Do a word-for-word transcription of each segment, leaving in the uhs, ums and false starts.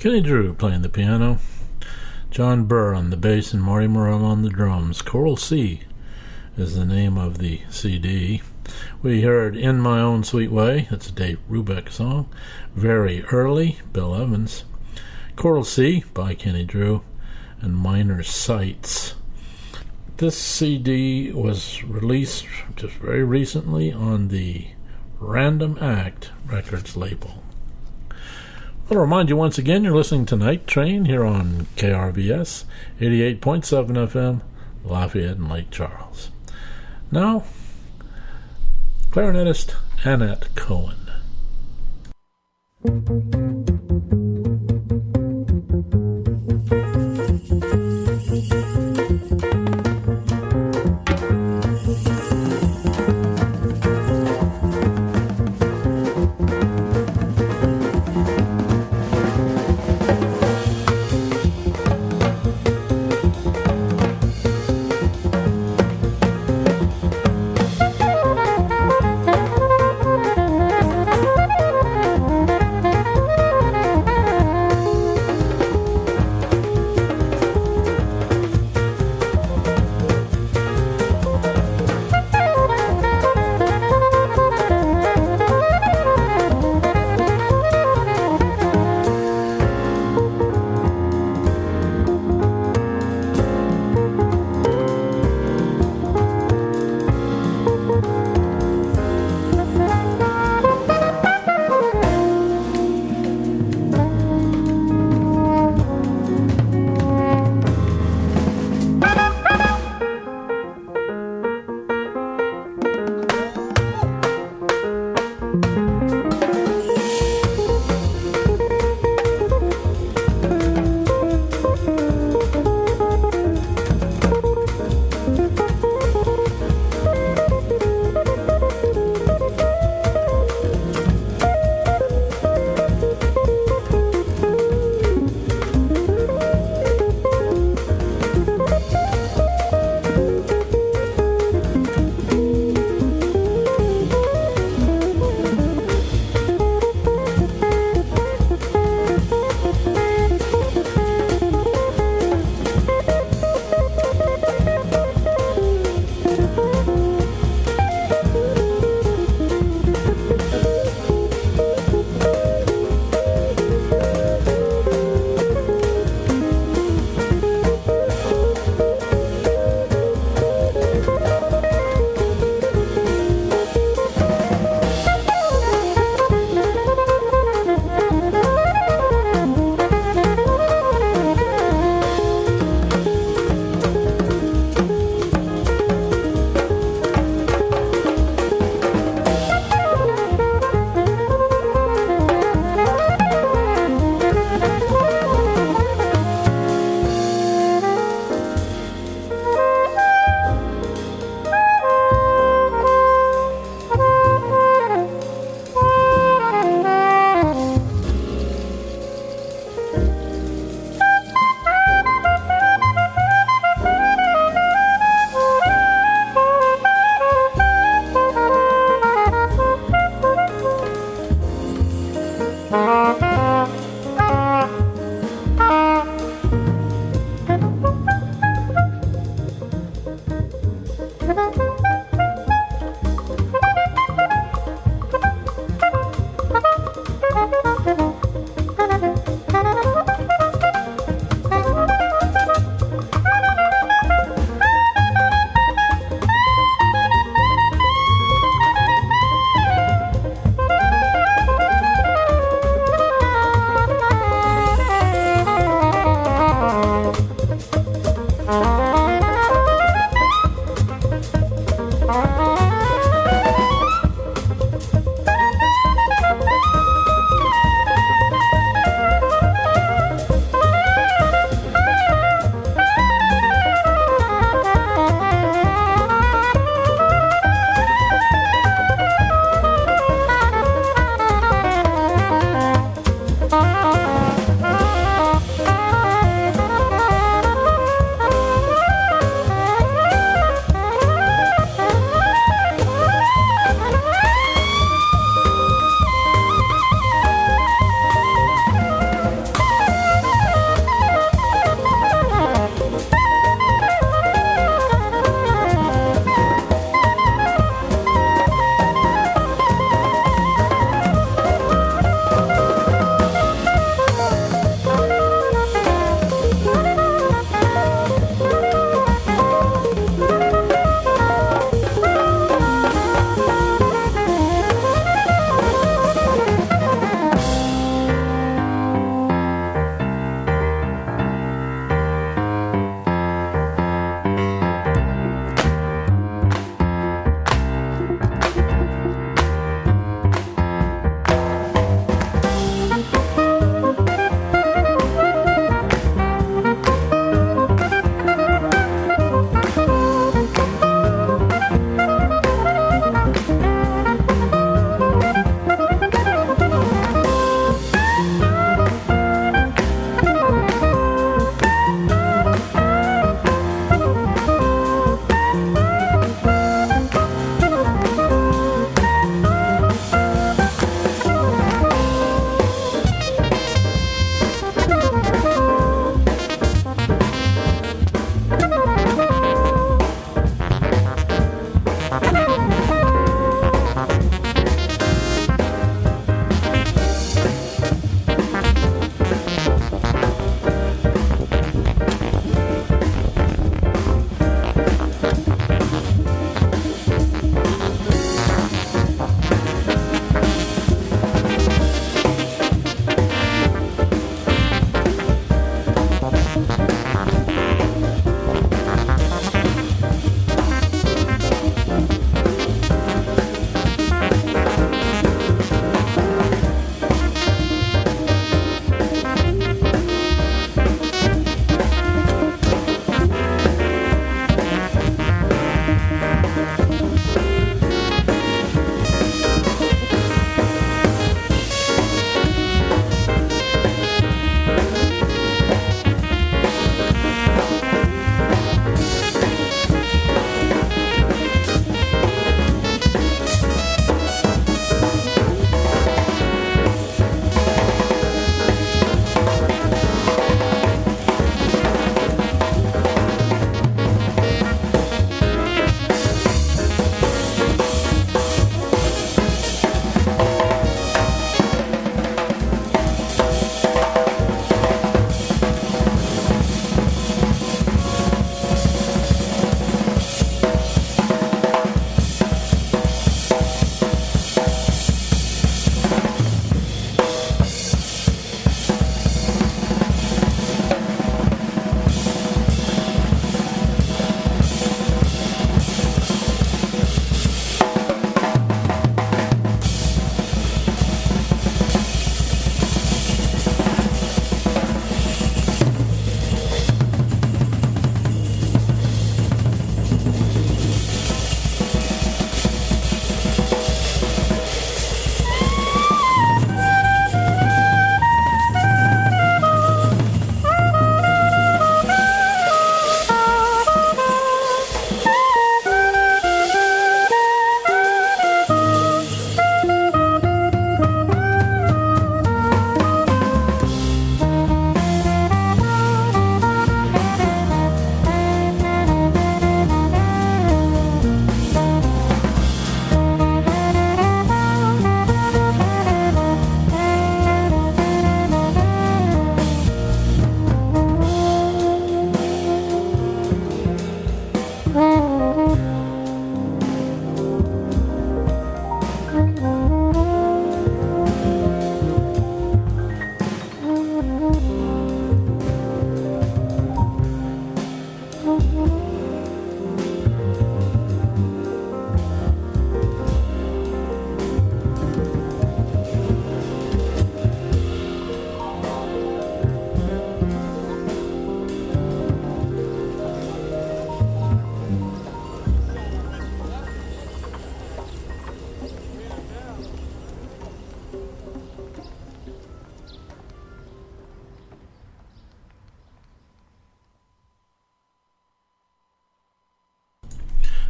Kenny Drew playing the piano, John Burr on the bass, and Marty Morell on the drums. Coral Sea is the name of the C D. We heard In My Own Sweet Way, that's a Dave Brubeck song. Very Early, Bill Evans. Coral Sea by Kenny Drew, and Minor Sights. This C D was released just very recently on the Random Act Records label. I want to remind you once again, you're listening to Night Train here on K R V S eighty-eight point seven F M, Lafayette and Lake Charles. Now, clarinetist Annette Cohen.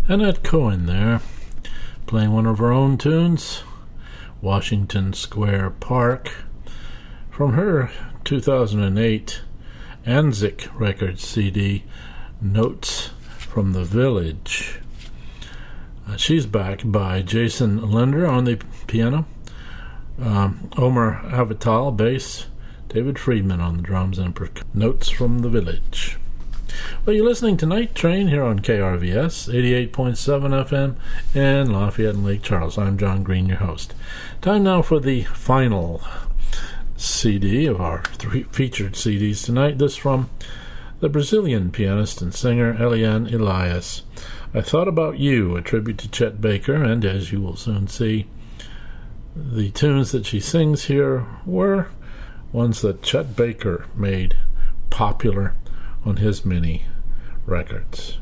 Annette Cohen there, playing one of her own tunes, Washington Square Park, from her two thousand eight Anzik Records C D, Notes from the Village. Uh, she's backed by Jason Linder on the piano, um, Omer Avital bass, David Friedman on the drums, and per- Notes from the Village. Well, you're listening to Night Train here on K R V S eighty-eight point seven F M in Lafayette and Lake Charles. I'm John Green, your host. Time now for the final C D of our three featured C Ds tonight. This from the Brazilian pianist and singer Eliane Elias. I Thought About You, a tribute to Chet Baker, and as you will soon see, the tunes that she sings here were ones that Chet Baker made popular on his many records.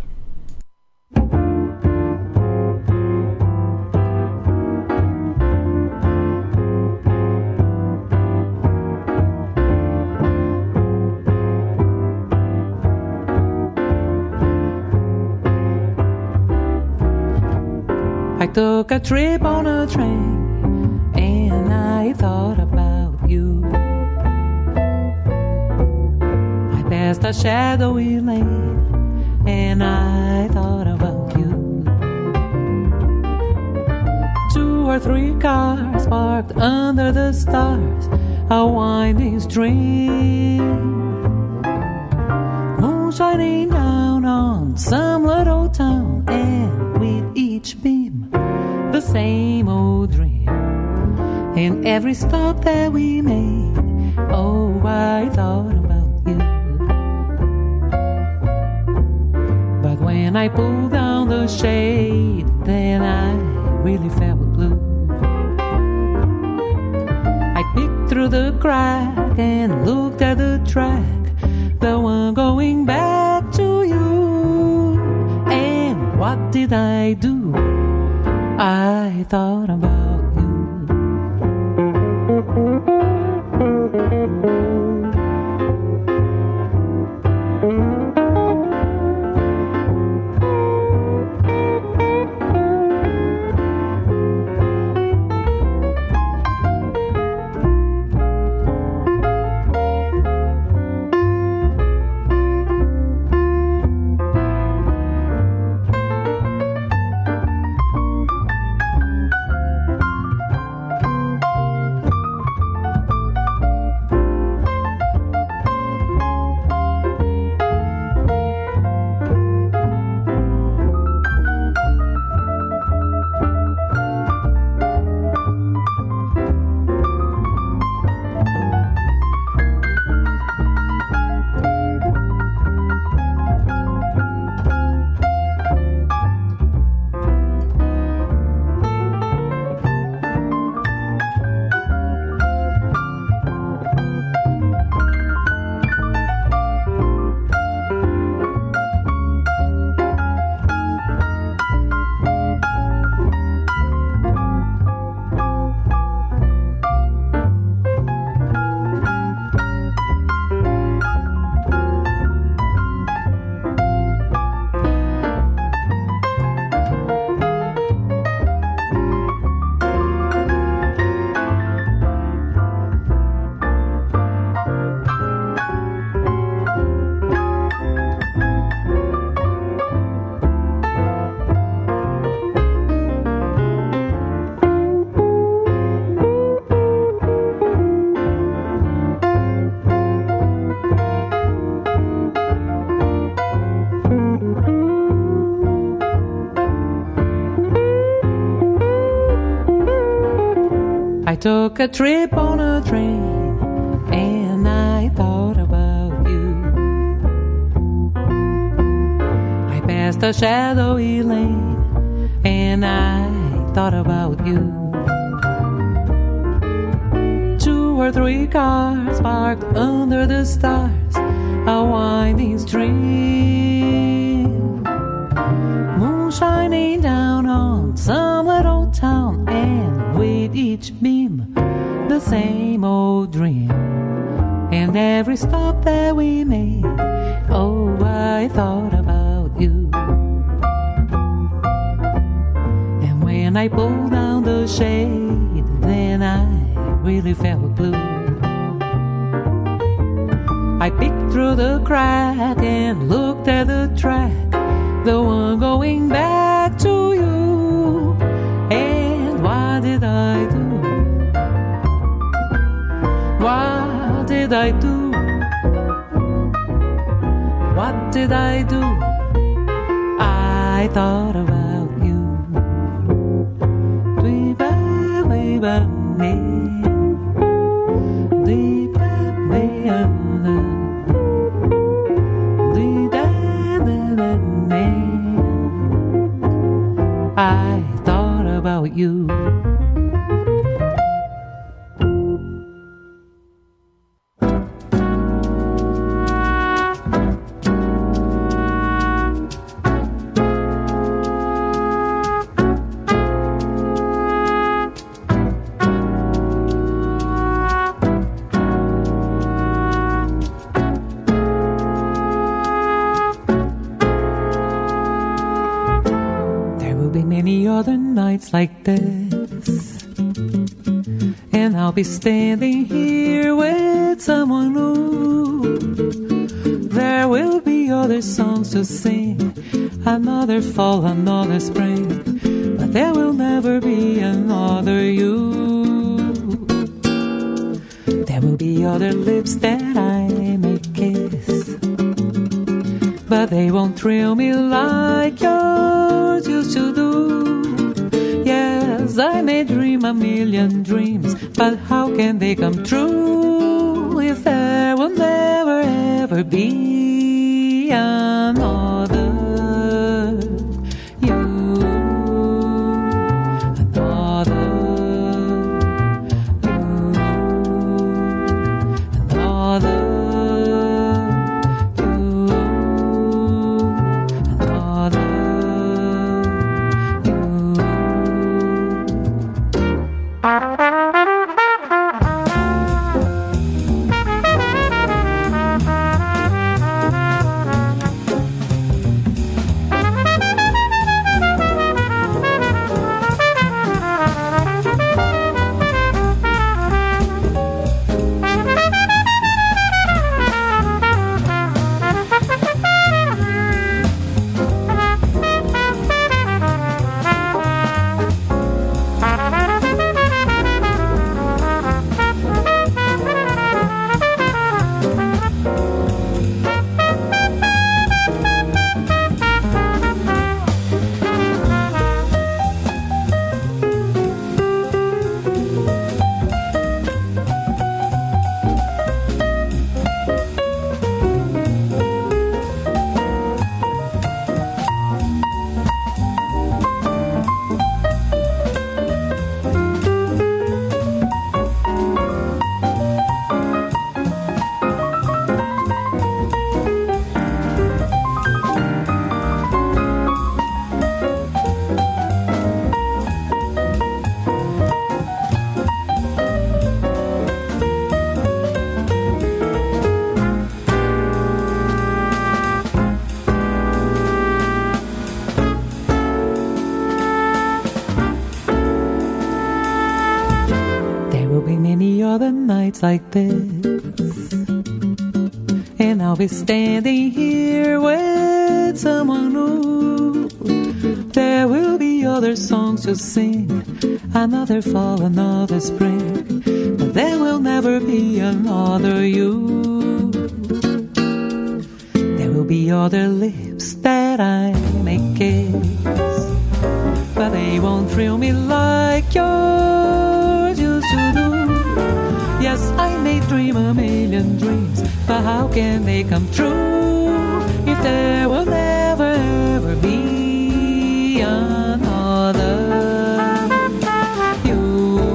I took a trip on a train and I thought about you. Past a shadowy lane, and I thought about you. Two or three cars parked under the stars, a winding stream, moon shining down on some little town, and with each beam the same old dream. In every stop that we made, oh, I thought about you. When I pulled down the shade, then I really felt blue. I peeked through the crack and looked at the track, the one going back to you. And what did I do? I thought about you. I took a trip on a train and I thought about you. I passed a shadowy lane and I thought about you. Two or three cars parked under the stars, a winding stream, moon shining down on some little town, and with each beam the same old dream. And every stop that we made, oh, I thought about you. When I pulled down the shade, then I really felt blue. I peeked through the crack and looked at the track, the one going back to you. And what did I do? What did I do? What did I do? I thought about you. I thought about you. Like this, and I'll be standing here with someone new. There will be other songs to sing, another fall, another spring, but there will never be another you. There will be other lips that I may kiss, but they won't thrill me like yours used to do. Yes, I may dream a million dreams, but how can they come true if there will never ever be another you, another you, another you, another. Like this, and I'll be standing here with someone new. There will be other songs to sing, another fall, another spring, but there will never be another you. There will be other lips that I may kiss, but they won't thrill me like yours used to do. Yes, I may dream a million dreams, but how can they come true if there will never ever be another you?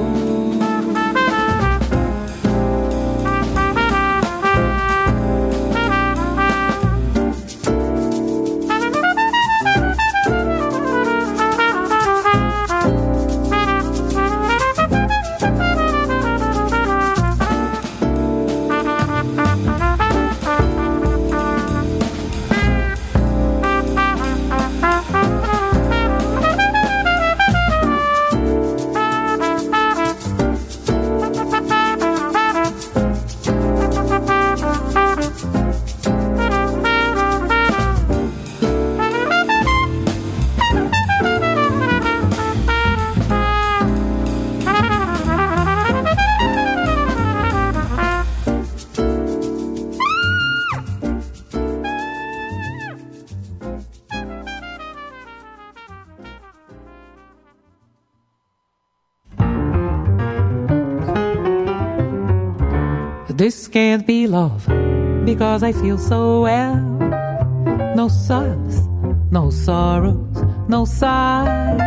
This can't be love, because I feel so well. No sobs, no sorrows, no sighs.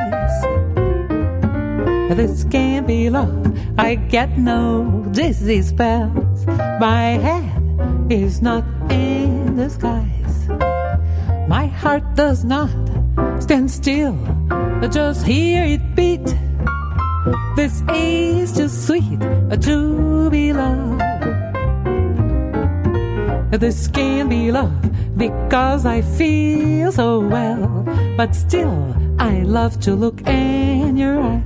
This can't be love, I get no dizzy spells. My head is not in the skies. My heart does not stand still, just hear it beat. This is just sweet to be loved. This can't be love, because I feel so well. But still, I love to look in your eyes.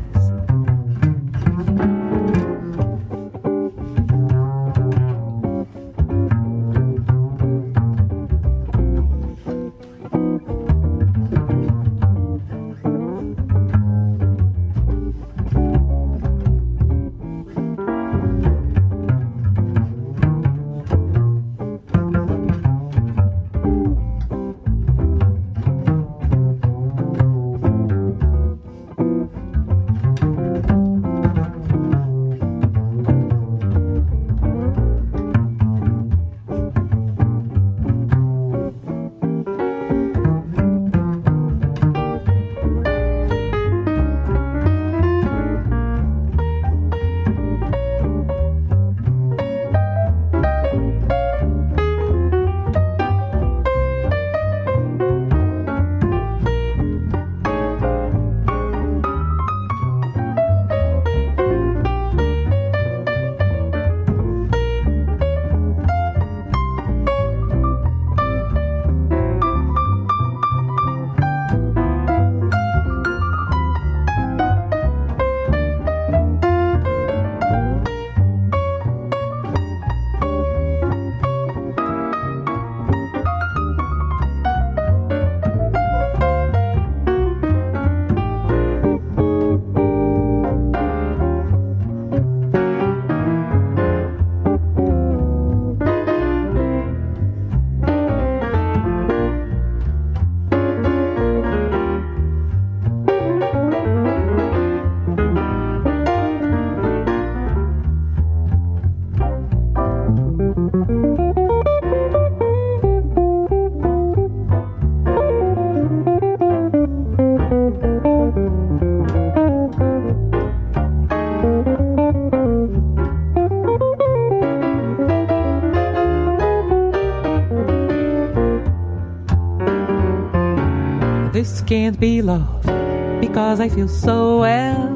This can't be love, because I feel so well.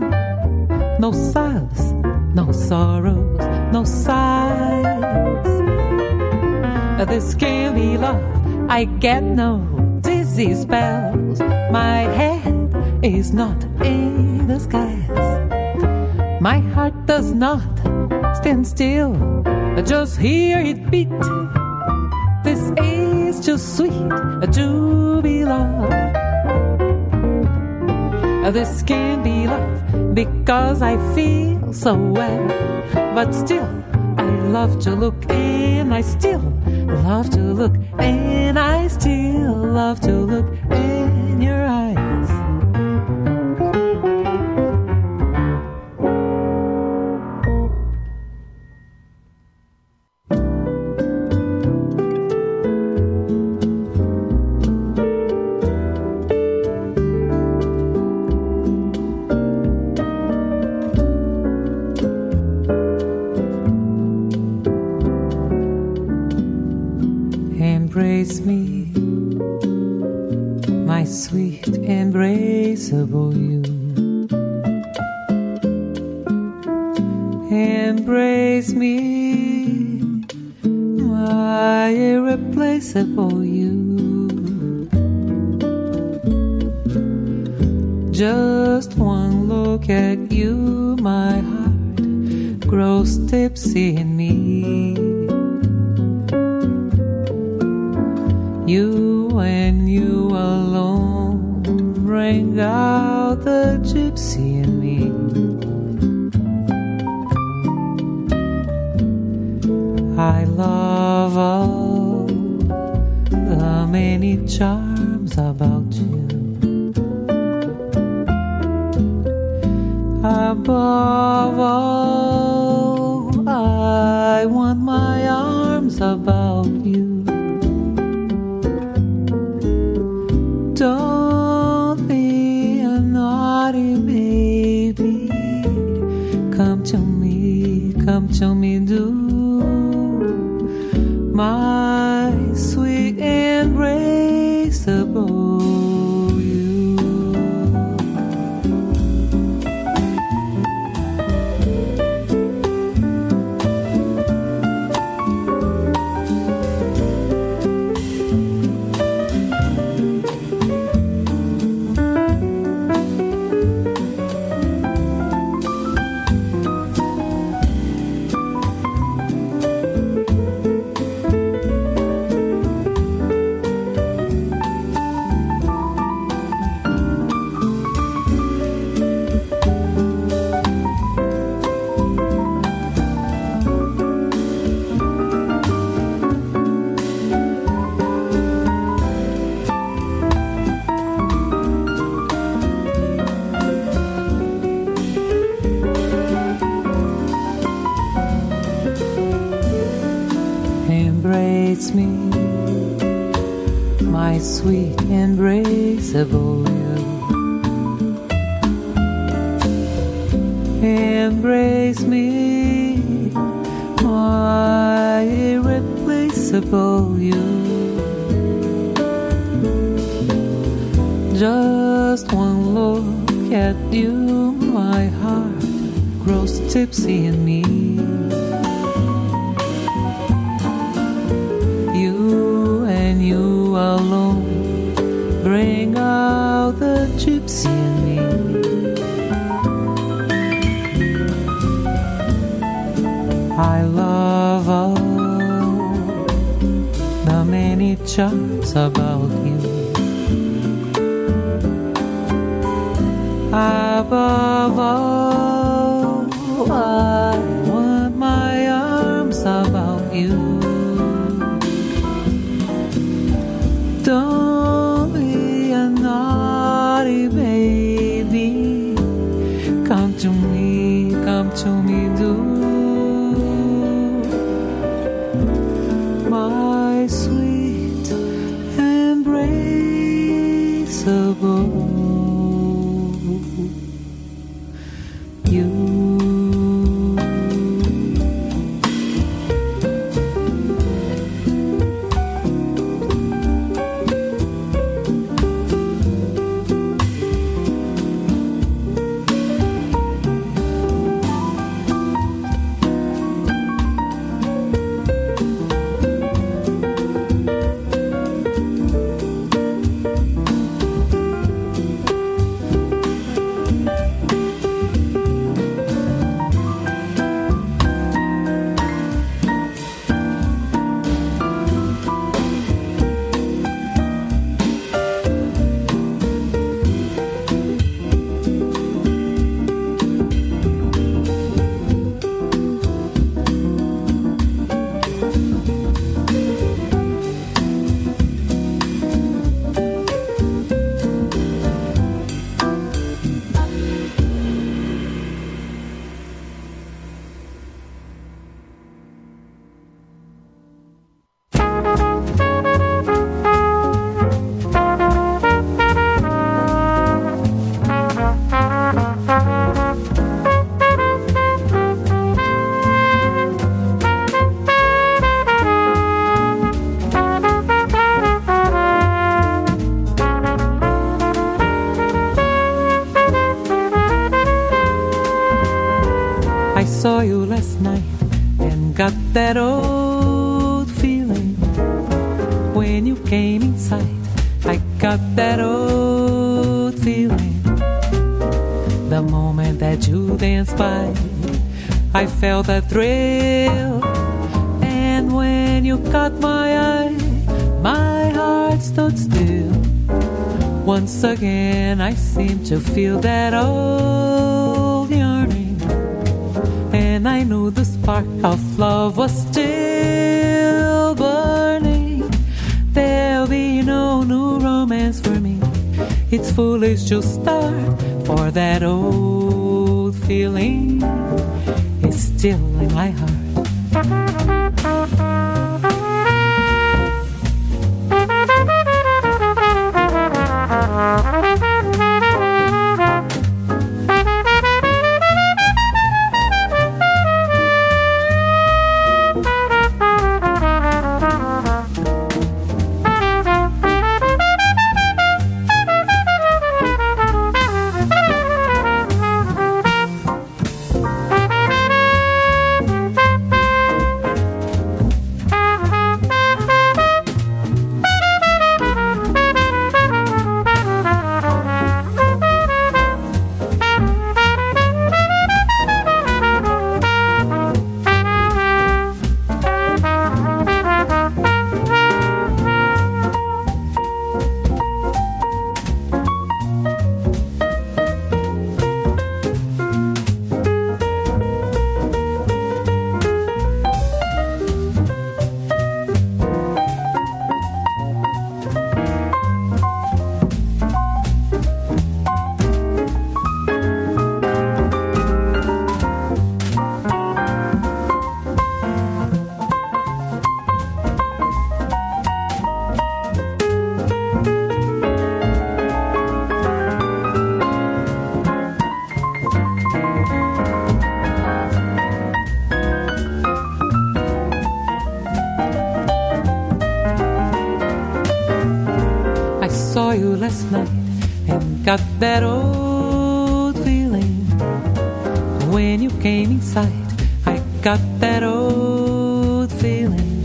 No sobs, no sorrows, no sighs. This can't be love, I get no dizzy spells. My head is not in the skies. My heart does not stand still, just hear it beat. This is too sweet to be loved. This can't be love, because I feel so well. But still, I love to look in, I still love to look, and I still love to look in your eyes. Embrace me, my sweet embraceable you. Embrace me, my irreplaceable you. Just one look at you, my heart grows tipsy in me. You and you alone bring out the gypsy in me. I love all the many charms about you. Above all, I want my about you. Don't be a naughty baby. Come to me, come to me, do. My sweet embrace above you. Embrace me, my sweet embraceable you. Embrace me, my irreplaceable you. Just one look at you, my heart grows tipsy in me. You and you alone bring out the gypsy in me. I love all the many charms about you. Above all, I want my arms about you. Don't be a naughty baby. Come to me, come to me, do. My sweet embraceable you. I saw you last night and got that old feeling. When you came inside, I got that old feeling. The moment that you danced by, I felt that thrill. And when you caught my eye, my heart stood still. Once again I seemed to feel that old yearning, and I knew the spark of love was still burning. There'll be no new romance for me. It's foolish to start, for that old feeling is still in my heart. Saw you last night and got that old feeling. When you came inside, I got that old feeling.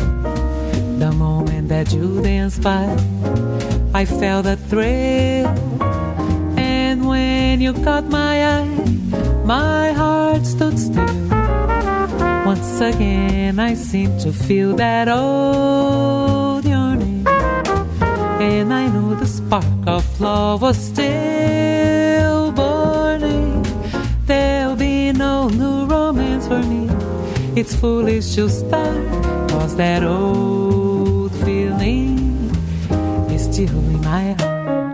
The moment that you danced by, I felt that thrill. And when you caught my eye, my heart stood still. Once again I seemed to feel that old yearning, and I knew the spark of love was still burning. There'll be no new romance for me. It's foolish to start, 'cause that old feeling is still in my heart.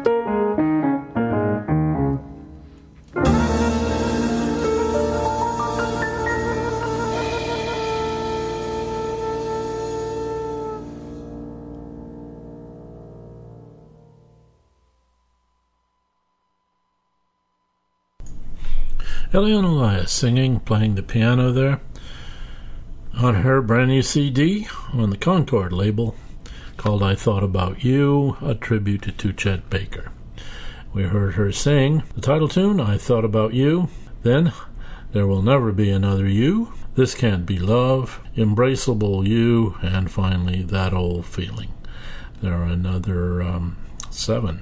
Eliane Elias singing, playing the piano there on her brand new C D on the Concord label called I Thought About You, a tribute to Chet Baker. We heard her sing the title tune, I Thought About You, then There Will Never Be Another You, This Can't Be Love, Embraceable You, and finally That Old Feeling. There are another um, seven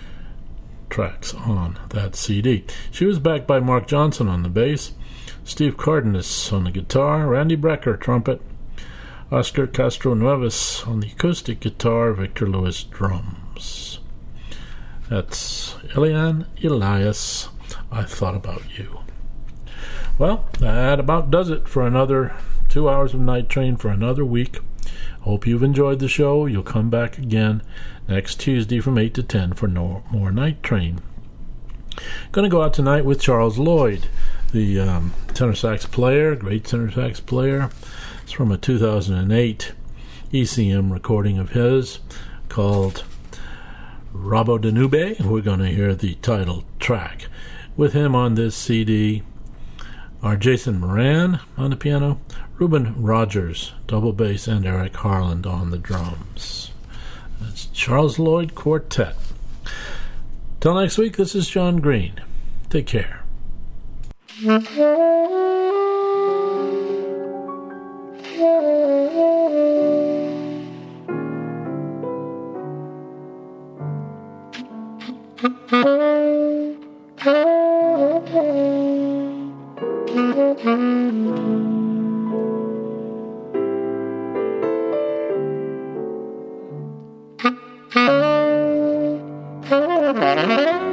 tracks on that C D. She was backed by Mark Johnson on the bass, Steve Cardenas on the guitar, Randy Brecker trumpet, Oscar Castro-Nueves on the acoustic guitar, Victor Lewis drums. That's Eliane Elias, I Thought About You. Well, that about does it for another two hours of Night Train for another week. Hope you've enjoyed the show. You'll come back again next Tuesday from eight to ten for no, more Night Train. Going to go out tonight with Charles Lloyd, the um, tenor sax player, great tenor sax player. It's from a two thousand eight E C M recording of his called Rabo Danube. We're going to hear the title track. With him on this C D are Jason Moran on the piano, Reuben Rogers, double bass, and Eric Harland on the drums. That's Charles Lloyd Quartet. Till next week, this is John Green. Take care. Thank you.